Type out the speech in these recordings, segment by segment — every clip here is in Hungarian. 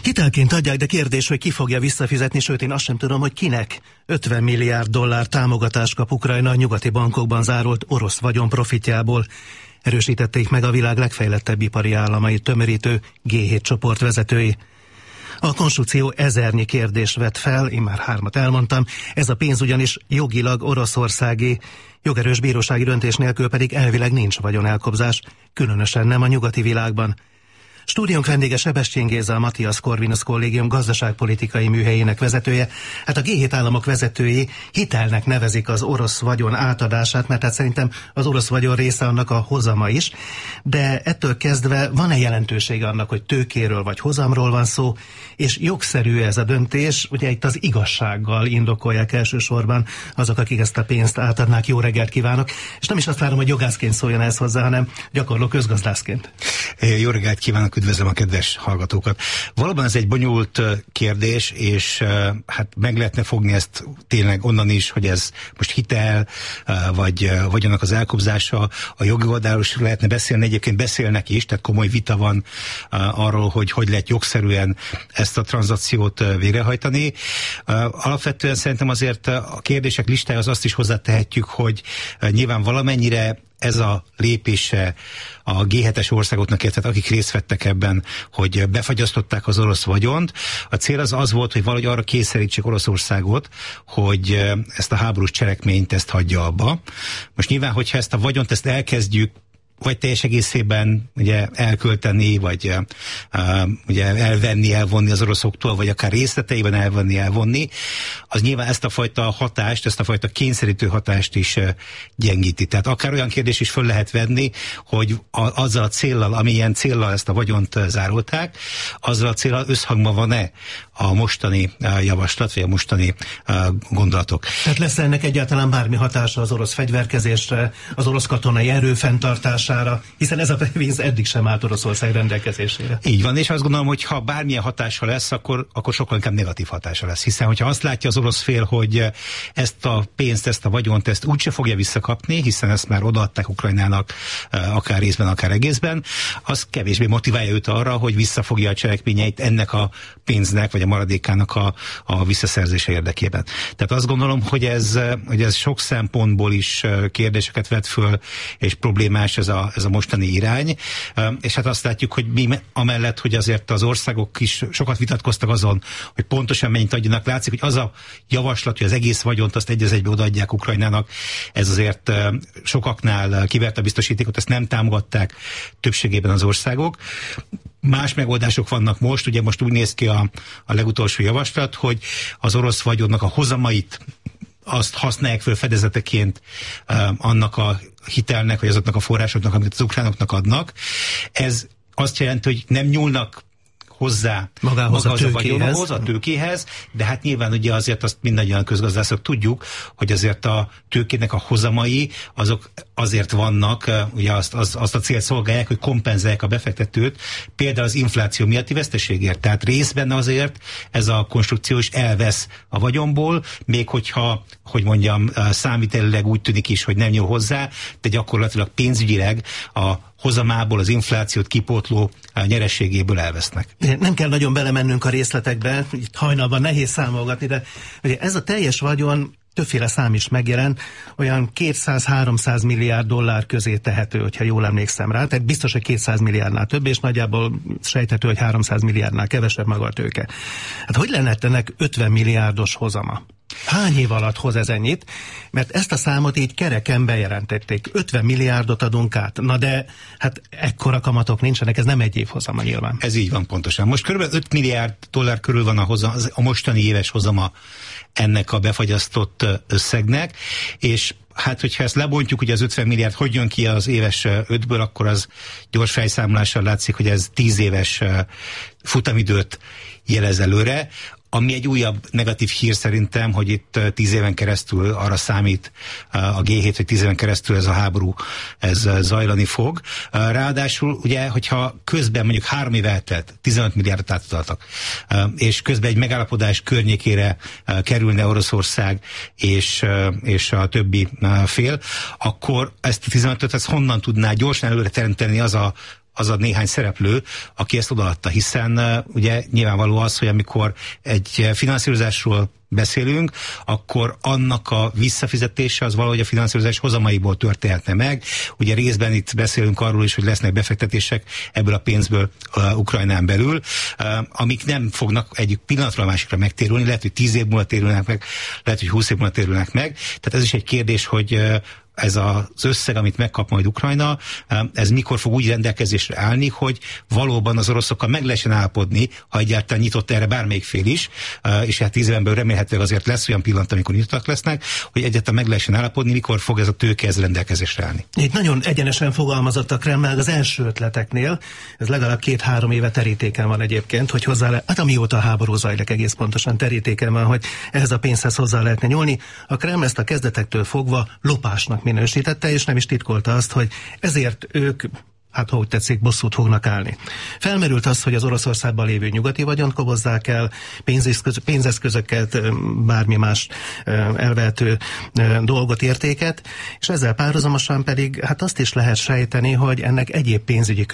Hitelként adják, de kérdés, hogy ki fogja visszafizetni, sőt én azt sem tudom, hogy kinek. 50 milliárd dollár támogatást kap Ukrajna a nyugati bankokban zárolt orosz vagyon profitjából. Erősítették meg a világ legfejlettebb ipari államait tömörítő G7 csoport vezetői. A konstrukció ezernyi kérdést vet fel, én már 3 elmondtam, ez a pénz ugyanis jogilag Oroszországé, jogerős bírósági döntés nélkül pedig elvileg nincs vagyonelkobzás, különösen nem a nyugati világban. Stúdiónk vendége Sebestyén Géza, a Matthias Corvinus Kollégium gazdaságpolitikai műhelyének vezetője. Hát a G7 államok vezetői hitelnek nevezik az orosz vagyon átadását, mert hát szerintem az orosz vagyon része annak a hozama is, de ettől kezdve van-e jelentősége annak, hogy tőkéről vagy hozamról van szó, és jogszerű ez a döntés, ugye itt az igazsággal indokolják elsősorban azok, akik ezt a pénzt átadnák. Jó reggelt kívánok, és nem is azt várom, hogy jogászként szóljon ez hozzá, hanem gyakorló közgazdászként. Jó reggelt kívánok, üdvözlöm a kedves hallgatókat. Valóban ez egy bonyolult kérdés, és hát meg lehetne fogni ezt tényleg onnan is, hogy ez most hitel, vagy vagyonnak az elkobzása, a jogi oldalról is lehetne beszélni, egyébként beszélnek is, tehát komoly vita van arról, hogy lehet jogszerűen ezt a tranzakciót végrehajtani. Alapvetően szerintem azért a kérdések listájához azt is hozzátehetjük, hogy nyilván valamennyire ez a lépése a G7-es országoknak, illetve akik részt vettek ebben, hogy befagyasztották az orosz vagyont. A cél az volt, hogy valahogy arra kényszerítsék Oroszországot, hogy ezt a háborús cselekményt ezt hagyja abba. Most nyilván, hogyha ezt a vagyont ezt elkezdjük vagy teljes egészében ugye elkölteni, vagy ugye elvonni az oroszoktól, vagy akár részleteiben elvonni, az nyilván ezt a fajta hatást, ezt a fajta kényszerítő hatást is gyengíti. Tehát akár olyan kérdés is föl lehet venni, hogy azzal a céllal, amilyen céllal ezt a vagyont zárolták, azzal a céllal összhangban van-e a mostani javaslat, vagy a mostani gondolatok. Tehát lesz ennek egyáltalán bármi hatása az orosz fegyverkezésre, az orosz katonai erő fenntartására, hiszen ez a pénz eddig sem állt Oroszország rendelkezésére. Így van, és azt gondolom, hogy ha bármilyen hatása lesz, akkor sokkal inkább negatív hatása lesz, hiszen hogyha azt látja az orosz fél, hogy ezt a pénzt, ezt a vagyont, ezt úgyse fogja visszakapni, hiszen ezt már odaadták Ukrajnának akár részben, akár egészben, az kevésbé motiválja őt arra, hogy visszafogja a cselekményeit ennek a pénznek, vagy a maradékának a visszaszerzése érdekében. Tehát azt gondolom, hogy ez sok szempontból is kérdéseket vet föl, és problémás ez a mostani irány. És hát azt látjuk, hogy mi amellett, hogy azért az országok is sokat vitatkoztak azon, hogy pontosan mennyit adjanak, látszik, hogy az a javaslat, hogy az egész vagyont azt egy az egybe odaadják Ukrajnának, ez azért sokaknál kiverte a biztosítékot, ezt nem támogatták többségében az országok. Más megoldások vannak most, ugye most úgy néz ki a legutolsó javaslat, hogy az orosz vagyonnak a hozamait azt használják föl fedezeteként annak a hitelnek, vagy azoknak a forrásoknak, amit az ukránoknak adnak. Ez azt jelenti, hogy nem nyúlnak hozzá magához a tőkéhez, de hát nyilván ugye azért azt mindannyian közgazdászok tudjuk, hogy azért a tőkének a hozamai azok azért vannak, ugye azt a célt szolgálják, hogy kompenzálják a befektetőt, például az infláció miatti veszteségért. Tehát részben azért ez a konstrukció is elvesz a vagyonból, még hogyha, hogy mondjam, számvitelileg úgy tűnik is, hogy nem nyúl hozzá, de gyakorlatilag pénzügyileg a hozamából, az inflációt kipótló nyerességéből elvesznek. Nem kell nagyon belemennünk a részletekbe, itt hajnalban nehéz számolgatni, de ugye ez a teljes vagyon, többféle szám is megjelent, olyan 200-300 milliárd dollár közé tehető, hogyha jól emlékszem rá, tehát biztos, hogy 200 milliárdnál több, és nagyjából sejthető, hogy 300 milliárdnál kevesebb maga a tőke. Hát hogy lenne ennek 50 milliárdos hozama? Hány év alatt hoz ez ennyit? Mert ezt a számot így kereken bejelentették. 50 milliárdot adunk át. Na de hát ekkora kamatok nincsenek, ez nem egy év hozama nyilván. Ez így van pontosan. Most kb. 5 milliárd dollár körül van a mostani éves hozama ennek a befagyasztott összegnek, és hát, hogyha ezt lebontjuk, ugye az 50 milliárd hogy jön ki az éves 5-ből, akkor az gyors fejszámlással látszik, hogy ez 10 éves futamidőt jelez előre, ami egy újabb negatív hír szerintem, hogy itt 10 éven keresztül arra számít a G7, hogy 10 éven keresztül ez a háború ez zajlani fog. Ráadásul ugye, hogyha közben mondjuk 3 év eltelt, 15 milliárdot átadtak, és közben egy megállapodás környékére kerülne Oroszország és a többi fél, akkor ezt a 15-öt honnan tudná gyorsan előre teremteni az a az a néhány szereplő, aki ezt odaadta, hiszen ugye nyilvánvaló az, hogy amikor egy finanszírozásról beszélünk, akkor annak a visszafizetése az valahogy a finanszírozás hozamaiból történhetne meg. Ugye részben itt beszélünk arról is, hogy lesznek befektetések ebből a pénzből Ukrajnán belül, amik nem fognak egyik pillanatra a másikra megtérülni, lehet, hogy 10 év múlva térülnek meg, lehet, hogy 20 év múlva térülnek meg. Tehát ez is egy kérdés, hogy ez az összeg, amit megkap majd Ukrajna, ez mikor fog úgy rendelkezésre állni, hogy valóban az oroszokkal meg lehessen állapodni, ha egyáltalán nyitott erre bármelyik fél is, és hát 10 évenből remélhetőleg azért lesz olyan pillanat, amikor nyitottak lesznek, hogy egyáltalán meg lehessen állapodni, mikor fog ez a tőke ez rendelkezésre állni. Itt nagyon egyenesen fogalmazott a Kreml az első ötleteknél, ez legalább 2-3 éve terítéken van egyébként, hogy hát amióta a háború zajlik egész pontosan terítéken van, hogy ehhez a pénzhez hozzá lehetne nyúlni. A Kreml ezt a kezdetektől fogva lopásnak minősítette, és nem is titkolta azt, hogy ezért ők, hát ha úgy tetszik, bosszút fognak állni. Felmerült az, hogy az Oroszországban lévő nyugati vagyont kobozzák el, pénzeszközöket, bármi más elvehető dolgot, értéket, és ezzel párhuzamosan pedig hát azt is lehet sejteni, hogy ennek egyéb pénzügyi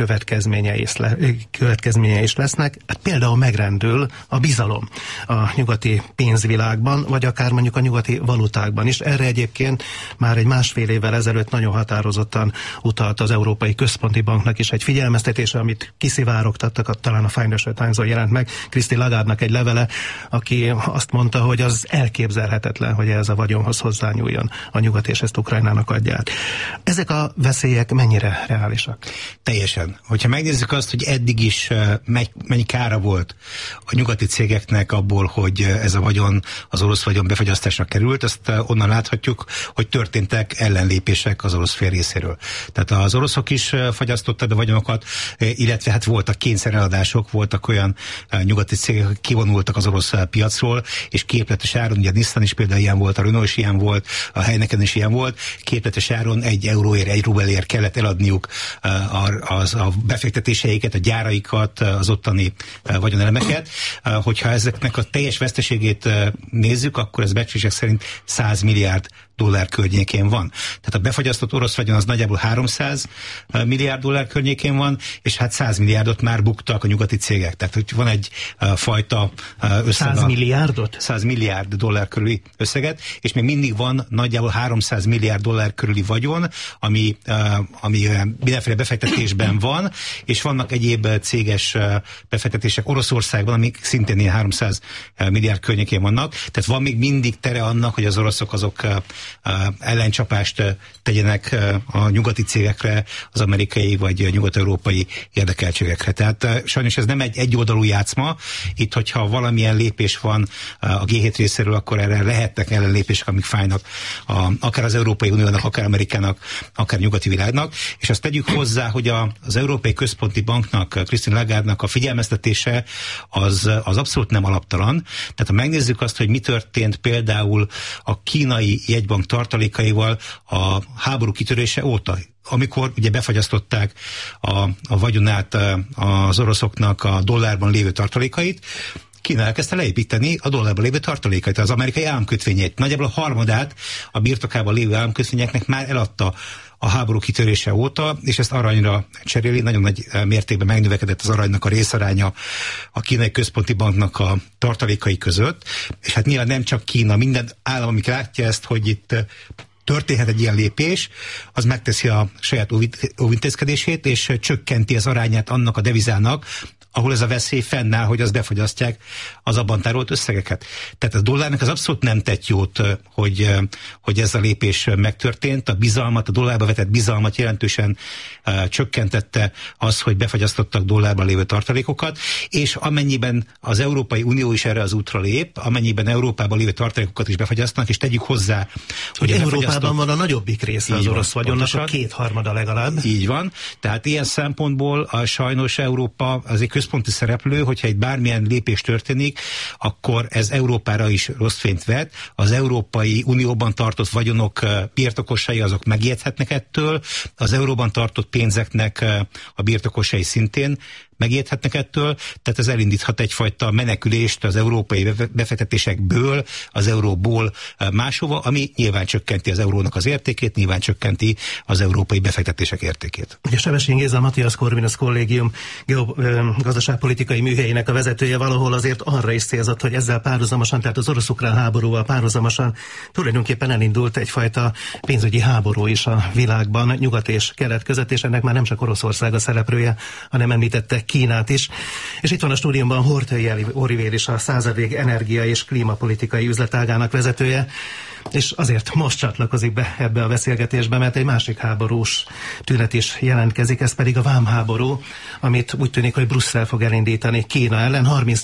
következményei is lesznek. Hát például megrendül a bizalom a nyugati pénzvilágban, vagy akár mondjuk a nyugati valutákban is. Erre egyébként már egy 1,5 évvel ezelőtt nagyon határozottan utalt az Európai Központi Banknak is egy figyelmeztetése, amit kiszivárogtattak, talán a Financial Times-on jelent meg Christine Lagarde-nak egy levele, aki azt mondta, hogy az elképzelhetetlen, hogy ez a vagyonhoz hozzányúljon a nyugat, és ezt Ukrajnának adja át. Ezek a veszélyek mennyire reálisak? Teljesen. Hogyha megnézzük azt, hogy eddig is mennyi kára volt a nyugati cégeknek abból, hogy ez a vagyon, az orosz vagyon befagyasztásra került, azt onnan láthatjuk, hogy történtek ellenlépések az orosz fél részéről. Tehát az oroszok is fagyasztottad a vagyonokat, illetve hát voltak kényszereladások, voltak olyan nyugati cégek, akik kivonultak az orosz piacról, és képletes áron, ugye a Nissan is például ilyen volt, a Renault is ilyen volt, a Heineken is ilyen volt, képletes áron 1 euróért, 1 rubelért kellett eladniuk a befektetéseiket, a gyáraikat, az ottani vagyonelemeket. Hogyha ezeknek a teljes veszteségét nézzük, akkor ez becslések szerint 100 milliárd dollár környékén van. Tehát a befagyasztott orosz vagyon az nagyjából 300 milliárd dollár környékén van, és hát 100 milliárdot már buktak a nyugati cégek. Tehát, hogy van egy fajta összeg. 100 milliárdot? 100 milliárd dollár körüli összeget, és még mindig van nagyjából 300 milliárd dollár körüli vagyon, ami mindenféle befektetésben van, és vannak egyéb céges befektetések Oroszországban, amik szintén ilyen 300 milliárd környékén vannak. Tehát van még mindig tere annak, hogy az oroszok azok ellencsapást tegyenek a nyugati cégekre, az amerikai vagy nyugat-európai érdekeltségekre. Tehát sajnos ez nem egy egyoldalú játszma. Itt, hogyha valamilyen lépés van a G7 részéről, akkor erre lehetnek ellenlépések, amik fájnak akár az Európai Uniónak, akár Amerikának, akár nyugati világnak. És azt tegyük hozzá, hogy az Európai Központi Banknak, Christine Lagarde-nak a figyelmeztetése az abszolút nem alaptalan. Tehát ha megnézzük azt, hogy mi történt például a kínai jegybank tartalékaival a háború kitörése óta, amikor ugye befagyasztották a vagyonát az oroszoknak a dollárban lévő tartalékait, Kína elkezdte leépíteni a dollárban lévő tartalékait, az amerikai államkötvényeit. Nagyjából a harmadát a birtokában lévő államkötvényeknek már eladta a háború kitörése óta, és ezt aranyra cseréli, nagyon nagy mértékben megnövekedett az aranynak a részaránya a Kínai Központi Banknak a tartalékai között, és hát nyilván nem csak Kína, minden állam, amik látja ezt, hogy itt történhet egy ilyen lépés, az megteszi a saját óvintézkedését, és csökkenti az arányát annak a devizának, ahol ez a veszély fennáll, hogy az befagyasztják az abban tárolt összegeket. Tehát a dollárnak az abszolút nem tett jót, hogy ez a lépés megtörtént. A bizalmat, a dollárba vetett bizalmat jelentősen csökkentette az, hogy befagyasztottak dollárban lévő tartalékokat, és amennyiben az Európai Unió is erre az útra lép, amennyiben Európában lévő tartalékokat is befagyasztanak, és tegyük hozzá, hogy Európában van a nagyobbik része az orosz vagyonnak, a 2/3 legalább. Így van. Tehát ilyen szempontból sajnos Európa az egy központi szereplő, hogyha itt bármilyen lépés történik, akkor ez Európára is rossz fényt vet. Az Európai Unióban tartott vagyonok birtokosai azok megijedhetnek ettől, az euróban tartott pénzeknek a birtokosai szintén megijedhetnek ettől, tehát ez elindíthat egyfajta menekülést az európai befektetésekből, az euróból máshova, ami nyilván csökkenti az eurónak az értékét, nyilván csökkenti az európai befektetések értékét. Ugye Sebestyén Géza, Matthias Corvinus Kollégium gazdaságpolitikai műhelyének a vezetője valahol azért arra is célzott, hogy ezzel párhuzamosan, tehát az orosz-ukrán háborúval párhuzamosan tulajdonképpen elindult egyfajta pénzügyi háború is a világban, nyugat és kelet között, és ennek már nem csak Oroszország a szereplője, hanem említette Kínát is. És itt van a stúdiumban Horthy Olivér is, a Századvég energia és klímapolitikai üzletágának vezetője, és azért most csatlakozik be ebbe a beszélgetésbe, mert egy másik háborús tünet is jelentkezik, ez pedig a vámháború, amit úgy tűnik, hogy Brüsszel fog elindítani Kína ellen.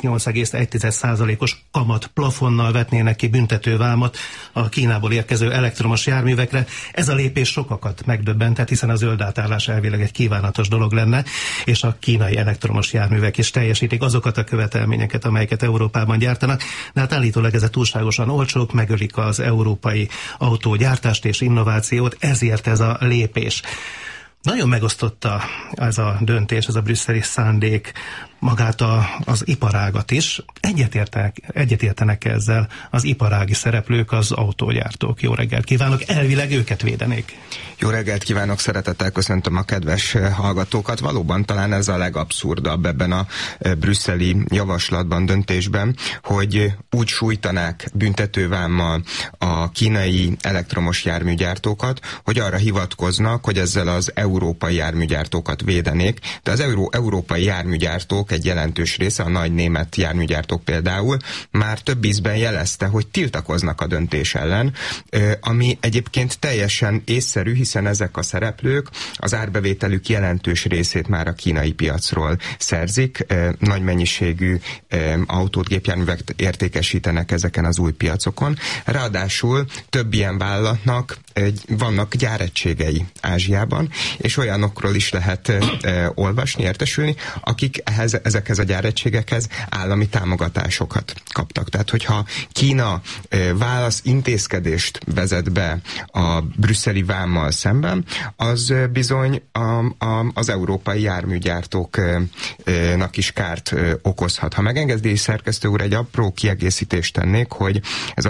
38,1%-os kamat plafonnal vetnének ki büntetővámot a Kínából érkező elektromos járművekre. Ez a lépés sokakat megdöbbentett, hiszen a zöld átállás elvileg egy kívánatos dolog lenne, és a kínai elektromos járművek is teljesítik azokat a követelményeket, amelyeket Európában gyártanak, de hát állítólag ezek túlságosan olcsók, megölik az európai autógyártást és innovációt, ezért ez a lépés. Nagyon megosztotta ez a döntés, ez a brüsszeli szándék magát az iparágat is. Egyetértenek ezzel az iparági szereplők, az autógyártók. Jó reggelt kívánok, elvileg őket védenék. Jó reggelt kívánok, szeretettel köszöntöm a kedves hallgatókat. Valóban talán ez a legabszurdabb ebben a brüsszeli javaslatban, döntésben, hogy úgy sújtanák büntetővámmal a kínai elektromos járműgyártókat, hogy arra hivatkoznak, hogy ezzel az európai járműgyártókat védenék, de az európai járműgyártók egy jelentős része, a nagy német járműgyártók például, már több ízben jelezte, hogy tiltakoznak a döntés ellen, ami egyébként teljesen észszerű, hiszen ezek a szereplők az árbevételük jelentős részét már a kínai piacról szerzik, nagy mennyiségű autót, gépjárművet értékesítenek ezeken az új piacokon. Ráadásul több ilyen vállalatnak vannak gyáregységei Ázsiában, és olyanokról is lehet olvasni, értesülni, akik ezekhez a gyáregységekhez állami támogatásokat kaptak. Tehát, hogyha Kína válasz intézkedést vezet be a brüsszeli vámmal szemben, az bizony az európai járműgyártóknak is kárt okozhat. Ha megengedi, szerkesztő úr, egy apró kiegészítést tennék, hogy ez a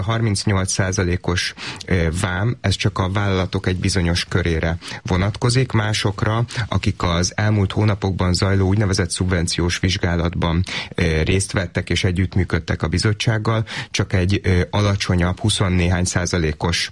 38%-os vám, ez csak a vállalatok egy bizonyos körére vonatkozik, másokra, akik az elmúlt hónapokban zajló úgynevezett szubvenciós vizsgálatban részt vettek és együttműködtek a bizottsággal, csak egy alacsonyabb, 20-néhány%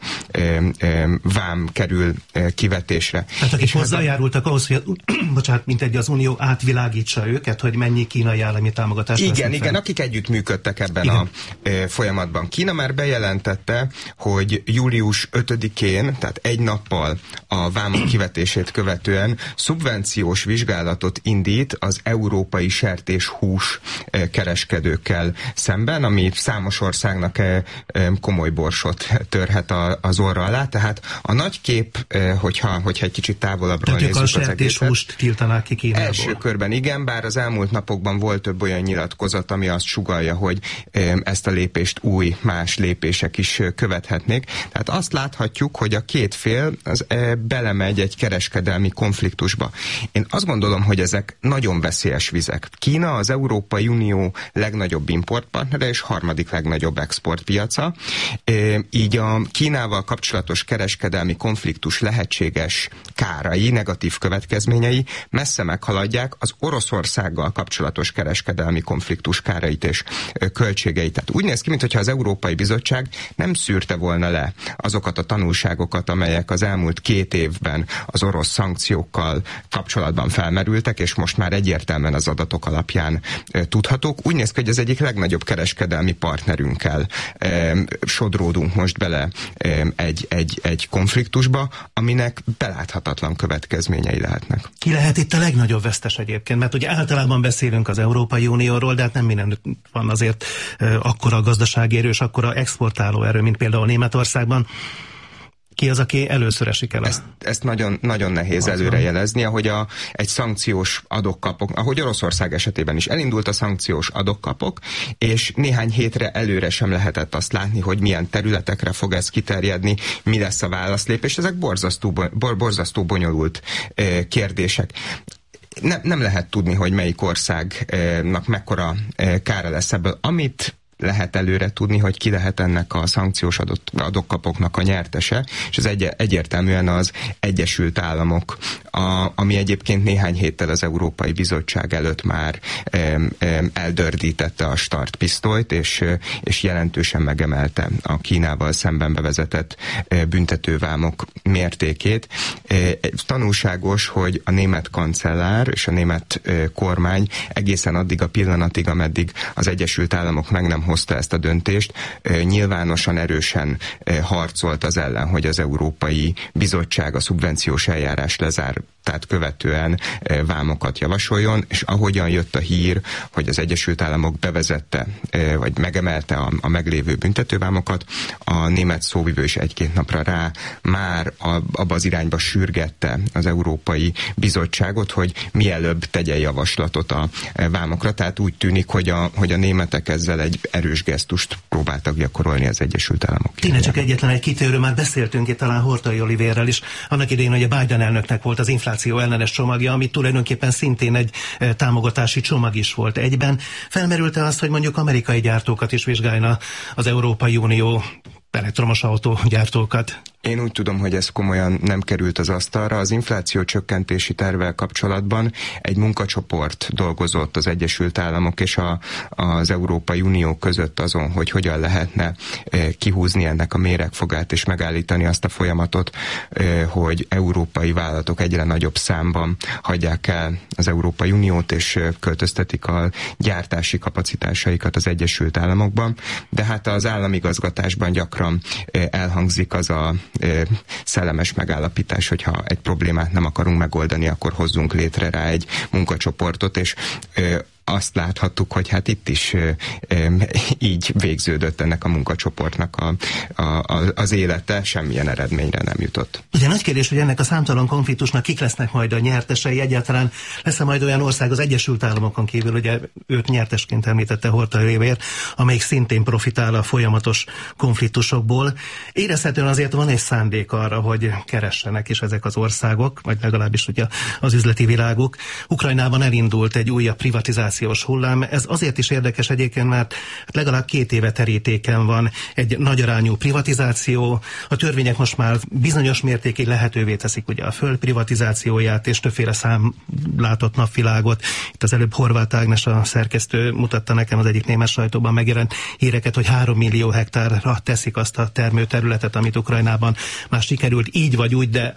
vám kerül kivetésre. Tehát akik hozzájárultak ahhoz, hogy az Unió átvilágítsa őket, hogy mennyi kínai állami támogatást vesznek fel. Igen, akik együttműködtek ebben a folyamatban. Kína már bejelentette, hogy július 5-én, tehát egy nappal a vámok kivetését követően szubvenciós vizsgálatot indít az európai sertéshús kereskedőkkel szemben, ami számos országnak komoly borsot törhet az orra alá. Tehát a nagy kép, hogyha egy kicsit távolabbról nézzük az egészet. Sertéshúst tiltanák ki Kínából. Első körben igen, bár az elmúlt napokban volt több olyan nyilatkozat, ami azt sugallja, hogy ezt a lépést más lépések is követhetnék. Tehát azt láthatjuk, hogy a két fél az belemegy egy kereskedelmi konfliktusba. Én azt gondolom, hogy ezek nagyon veszélyes vizek. Kína az Európai Unió legnagyobb importpartnere és harmadik legnagyobb exportpiaca. Így a Kínával kapcsolatos kereskedelmi konfliktus lehetséges kárai, negatív következményei messze meghaladják az Oroszországgal kapcsolatos kereskedelmi konfliktus kárait és költségeit. Tehát úgy néz ki, mintha az Európai Bizottság nem szűrte volna le azokat a tanulságokat, amelyek az elmúlt 2 évben az orosz szankciókkal kapcsolatban felmerültek, és most már egyértelműen az adatok alapján tudhatók. Úgy néz ki, hogy az egyik legnagyobb kereskedelmi partnerünkkel sodródunk most bele egy konfliktusba, aminek beláthatatlan következményei lehetnek. Ki lehet itt a legnagyobb vesztes egyébként? Mert ugye általában beszélünk az Európai Unióról, de hát nem minden van azért akkora gazdasági erő és akkora exportáló erő, mint például Németországban. Ki az, aki először esik el? Ezt nagyon, nagyon nehéz előrejelezni, ahogy egy szankciós adok-kapok, ahogy Oroszország esetében is elindult a szankciós adok-kapok, és néhány hétre előre sem lehetett azt látni, hogy milyen területekre fog ez kiterjedni, mi lesz a válaszlépés. Ezek borzasztó bonyolult kérdések. nem lehet tudni, hogy melyik országnak mekkora kára lesz ebből. Amit lehet előre tudni, hogy ki lehet ennek a szankciós adokkapoknak a nyertese, és ez egyértelműen az Egyesült Államok, ami egyébként néhány héttel az Európai Bizottság előtt már eldördítette a startpisztolyt, és jelentősen megemelte a Kínával szemben bevezetett büntetővámok mértékét. Tanulságos, hogy a német kancellár és a német kormány egészen addig a pillanatig, ameddig az Egyesült Államok meg nem hozta ezt a döntést, nyilvánosan erősen harcolt az ellen, hogy az Európai Bizottság a szubvenciós eljárás lezártát követően vámokat javasoljon, és ahogyan jött a hír, hogy az Egyesült Államok bevezette, vagy megemelte a meglévő büntetővámokat, a német szóvivő is egy-két napra rá már abba az irányba sürgette az Európai Bizottságot, hogy mielőbb tegye javaslatot a vámokra, tehát úgy tűnik, hogy a németek ezzel egy erős gesztust próbáltak gyakorolni az Egyesült Államok. Tényleg csak egyetlen egy kitérő, már beszéltünk itt talán Horthy Olivérrel is, annak idején, hogy a Biden elnöknek volt az infláció ellenes csomagja, ami tulajdonképpen szintén egy támogatási csomag is volt egyben. Felmerült-e az, hogy mondjuk amerikai gyártókat is vizsgálna az Európai Unió, elektromos autógyártókat? Én úgy tudom, hogy ez komolyan nem került az asztalra. Az infláció csökkentési tervvel kapcsolatban egy munkacsoport dolgozott az Egyesült Államok és az Európai Unió között azon, hogy hogyan lehetne kihúzni ennek a méregfogát és megállítani azt a folyamatot, hogy európai vállalatok egyre nagyobb számban hagyják el az Európai Uniót és költöztetik a gyártási kapacitásaikat az Egyesült Államokban. De hát az államigazgatásban gyakran elhangzik az a szellemes megállapítás, hogyha egy problémát nem akarunk megoldani, akkor hozzunk létre rá egy munkacsoportot, és azt láthattuk, hogy hát itt is így végződött ennek a munkacsoportnak az élete, semmilyen eredményre nem jutott. Ugye nagy kérdés, hogy ennek a számtalan konfliktusnak kik lesznek majd a nyertesei, egyáltalán lesz-e majd olyan ország az Egyesült Államokon kívül, ugye őt nyertesként említette Horthy Olivér, amelyik szintén profitál a folyamatos konfliktusokból. Érezhetően azért van egy szándék arra, hogy keressenek is ezek az országok, vagy legalábbis ugye az üzleti világuk. Ukrajnában elindult egy újabb privatizáció hullám. Ez azért is érdekes egyébként, mert legalább 2 éve terítéken van egy nagyarányú privatizáció. A törvények most már bizonyos mértékig lehetővé teszik ugye a föld privatizációját, és többféle szám látott napvilágot. Itt az előbb Horváth Ágnes, a szerkesztő mutatta nekem az egyik német sajtóban megjelent híreket, hogy 3 millió hektárra teszik azt a termőterületet, amit Ukrajnában már sikerült így vagy úgy, de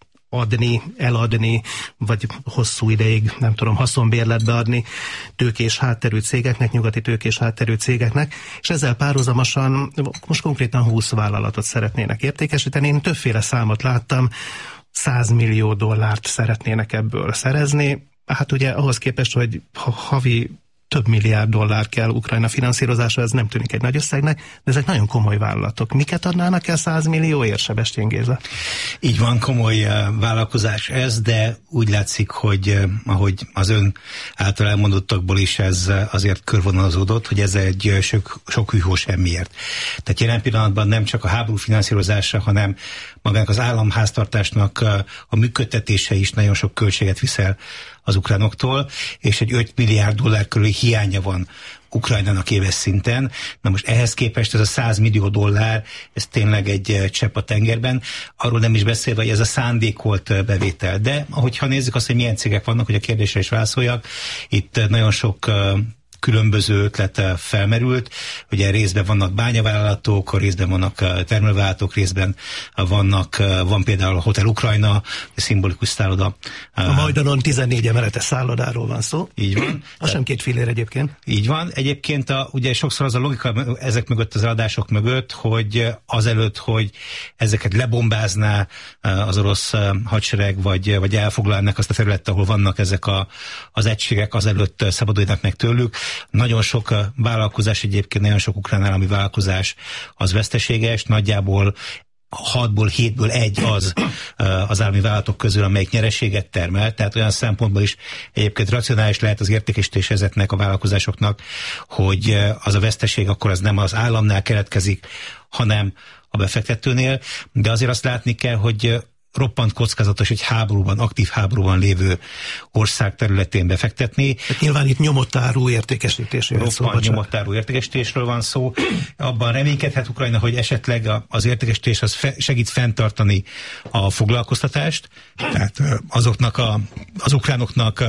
eladni, vagy hosszú ideig, nem tudom, haszonbérletbe adni tőkés hátterű cégeknek, nyugati tőkés hátterű cégeknek, és ezzel párhuzamosan most konkrétan 20 vállalatot szeretnének értékesíteni. Én többféle számot láttam, $100 millió szeretnének ebből szerezni. Hát ugye ahhoz képest, hogy havi több milliárd dollár kell Ukrajna finanszírozása, ez nem tűnik egy nagy összegnek, de ezek nagyon komoly vállalatok. Miket adnának el 100 millióért, Sebestyén Géza? Így van, komoly vállalkozás ez, de úgy látszik, hogy ahogy az ön által elmondottakból is ez azért körvonalazódott, hogy ez egy sok hűhó semmiért. Tehát jelen pillanatban nem csak a háború finanszírozása, hanem magának az államháztartásnak a működtetése is nagyon sok költséget visel az ukránoktól, és egy $5 milliárd körüli hiánya van Ukrajnának éves szinten. Na most ehhez képest ez a $100 millió, ez tényleg egy csepp a tengerben, arról nem is beszélve, hogy ez a szándékolt bevétel. De ahogyha nézzük azt, hogy milyen cégek vannak, hogy a kérdésre is válaszoljak, itt nagyon sok különböző ötlet felmerült. Ugye részben vannak bányavállalatok, részben vannak termelővállalatok, részben van például a Hotel Ukrajna, szimbolikus szálloda. A Majdanon 14 emeletes szállodáról van szó. Így van. Az sem 2 fillér egyébként. Így van. Egyébként ugye sokszor az a logika ezek mögött, az eladások mögött, hogy azelőtt, hogy ezeket lebombázná az orosz hadsereg, vagy elfoglalnak azt a területet, ahol vannak ezek az egységek, azelőtt szabadulnak meg tőlük. Nagyon sok vállalkozás egyébként, nagyon sok ukrán állami vállalkozás az veszteséges, nagyjából 6-ból 7-ből 1 az állami vállalatok közül, amelyik nyereséget termel, tehát olyan szempontból is egyébként racionális lehet az értékesítés ezeknek a vállalkozásoknak, hogy az a veszteség akkor az nem az államnál keletkezik, hanem a befektetőnél, de azért azt látni kell, hogy roppant kockázatos egy háborúban, aktív háborúban lévő ország területén befektetni. Hát nyilván itt nyomott áru értékesítésről szó. Roppant nyomott áru értékesítésről van szó. Abban reménykedhet Ukrajna, hogy esetleg az értékesítés az segít fenntartani a foglalkoztatást. Tehát az ukránoknak,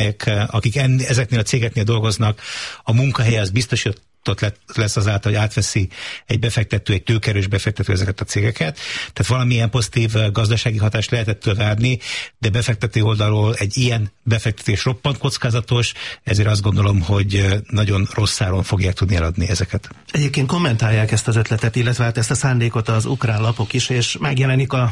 akik ezeknél a cégeknél dolgoznak, a munkahelye az biztosított lesz azáltal, hogy átveszi egy tőkerős befektető ezeket a cégeket. Tehát valamilyen pozitív gazdasági hatást lehetett várni, de befektető oldalról egy ilyen befektetés roppant kockázatos, ezért azt gondolom, hogy nagyon rossz áron fogják tudni eladni ezeket. Egyébként kommentálják ezt az ötletet, illetve hát ezt a szándékot az ukrán lapok is, és megjelenik a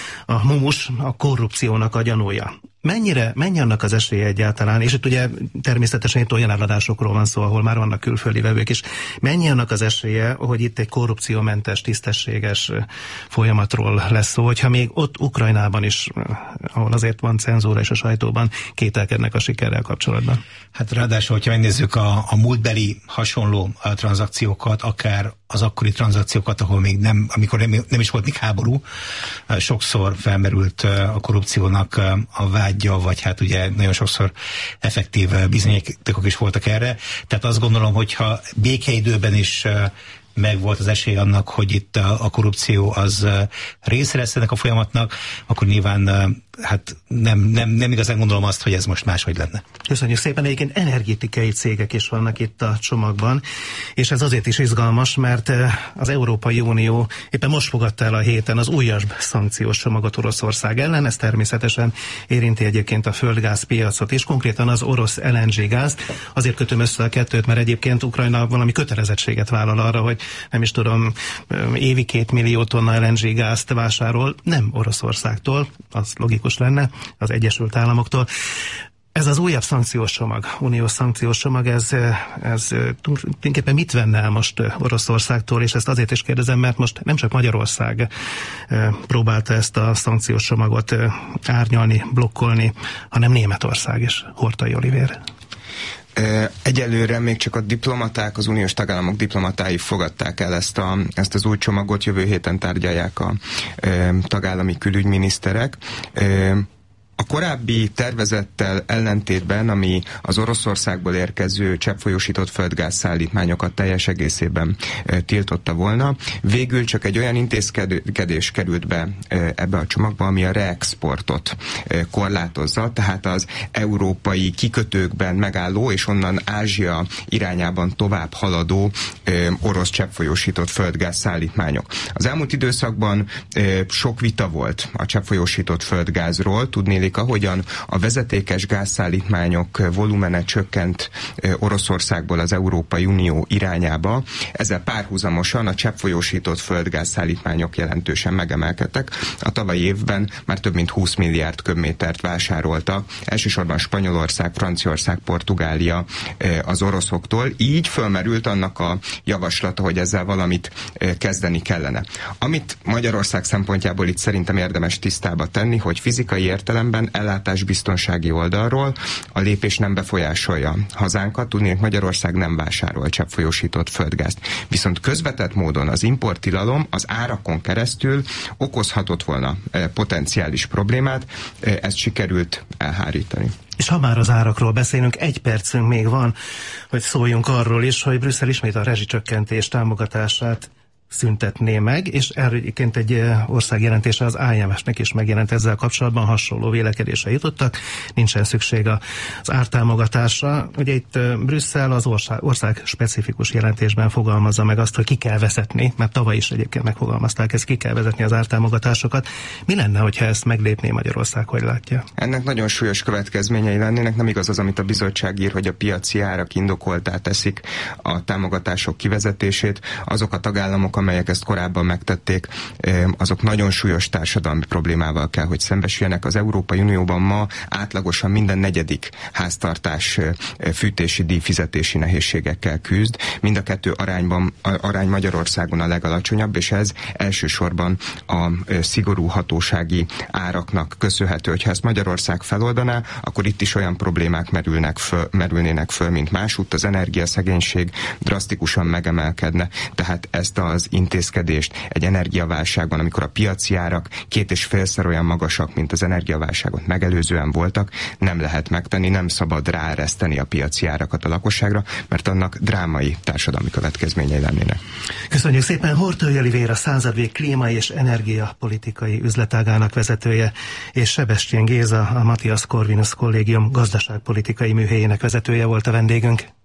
mumus, a korrupciónak a gyanúja. Mennyi annak az esélye egyáltalán, és itt ugye természetesen itt olyan eladásokról van szó, ahol már vannak külföldi vevők is, mennyi annak az esélye, hogy itt egy korrupciómentes, tisztességes folyamatról lesz szó, hogyha még ott Ukrajnában is, ahol azért van cenzúra és a sajtóban, kételkednek a sikerrel kapcsolatban? Hát ráadásul, hogyha megnézzük a múltbeli hasonló tranzakciókat, akár az akkori tranzakciókat, ahol még amikor nem is volt még háború, sokszor felmerült a korrupciónak a vágya, vagy hát ugye nagyon sokszor effektív bizonyítékok is voltak erre. Tehát azt gondolom, hogyha békeidőben is meg volt az esély annak, hogy itt a korrupció az része lesz ennek a folyamatnak, akkor nyilván hát nem igazán gondolom azt, hogy ez most máshogy lenne. Köszönjük szépen, egyébként energetikai cégek is vannak itt a csomagban, és ez azért is izgalmas, mert az Európai Unió éppen most fogadta el a héten az újabb szankciós csomagot Oroszország ellen, ez természetesen érinti egyébként a földgáz piacot, és konkrétan az orosz LNG gázt. Azért kötöm össze a kettőt, mert egyébként Ukrajna valami kötelezettséget vállal arra, hogy nem is tudom, évi 2 millió tonna LNG gázt vásárol, nem Oroszországtól, az logikus lenne, az Egyesült Államoktól. Ez az újabb szankciós csomag, uniós szankciós csomag, ez tulajdonképpen mit venne el most Oroszországtól, és ezt azért is kérdezem, mert most nem csak Magyarország próbálta ezt a szankciós csomagot árnyalni, blokkolni, hanem Németország is. Horthy Olivér. Egyelőre még csak a diplomaták, az uniós tagállamok diplomatái fogadták el ezt az új csomagot, jövő héten tárgyalják a tagállami külügyminiszterek. A korábbi tervezettel ellentétben, ami az Oroszországból érkező cseppfolyósított földgáz szállítmányokat teljes egészében tiltotta volna, végül csak egy olyan intézkedés került be ebbe a csomagba, ami a reexportot korlátozza, tehát az európai kikötőkben megálló és onnan Ázsia irányában tovább haladó orosz cseppfolyósított földgáz szállítmányok. Az elmúlt időszakban sok vita volt a cseppfolyósított földgázról, tudnélik, ahogyan a vezetékes gázszállítmányok volumene csökkent Oroszországból az Európai Unió irányába, ezzel párhuzamosan a cseppfolyósított földgázszállítmányok jelentősen megemelkedtek. A tavalyi évben már több mint 20 milliárd köbmétert vásárolta, elsősorban Spanyolország, Franciaország, Portugália az oroszoktól. Így fölmerült annak a javaslata, hogy ezzel valamit kezdeni kellene. Amit Magyarország szempontjából itt szerintem érdemes tisztába tenni, hogy fizikai értelemben ellátásbiztonsági oldalról a lépés nem befolyásolja hazánkat, tudni, hogy Magyarország nem vásárol cseppfolyósított földgázt. Viszont közvetett módon az importtilalom az árakon keresztül okozhatott volna potenciális problémát, ezt sikerült elhárítani. És ha már az árakról beszélünk, 1 percünk még van, hogy szóljunk arról is, hogy Brüsszel ismét a rezsicsökkentés támogatását szüntetné meg, és egyébként egy országjelentése az IMF-nek is megjelent ezzel kapcsolatban, hasonló vélekedésre jutottak, nincsen szükség az ártámogatásra. Ugye itt Brüsszel az ország specifikus jelentésben fogalmazza meg azt, hogy ki kell vezetni, mert tavaly is egyébként megfogalmazták, ezt ki kell vezetni az ártámogatásokat. Mi lenne, hogyha ezt meglépné Magyarország, hogy látja? Ennek nagyon súlyos következményei lennének, nem igaz az, amit a bizottság ír, hogy a piaci árak indokoltá teszik a támogatások kivezetését. Azok a tagállamok, amelyek ezt korábban megtették, azok nagyon súlyos társadalmi problémával kell, hogy szembesüljenek. Az Európai Unióban ma átlagosan minden 4. háztartás fűtési díjfizetési nehézségekkel küzd. Mind a 2 arány Magyarországon a legalacsonyabb, és ez elsősorban a szigorú hatósági áraknak köszönhető. Hogyha ezt Magyarország feloldaná, akkor itt is olyan problémák merülnének föl, mint másútt. Az energiaszegénység drasztikusan megemelkedne, tehát ezt az intézkedést egy energiaválságban, amikor a piaci árak 2,5-szer olyan magasak, mint az energiaválságot megelőzően voltak, nem lehet megtenni, nem szabad ráereszteni a piaci árakat a lakosságra, mert annak drámai társadalmi következményei lennének. Köszönjük szépen. Horthy Olivér, a Századvég klíma- és energiapolitikai üzletágának vezetője, és Sebestyén Géza, a Matthias Corvinus Kollégium gazdaságpolitikai műhelyének vezetője volt a vendégünk.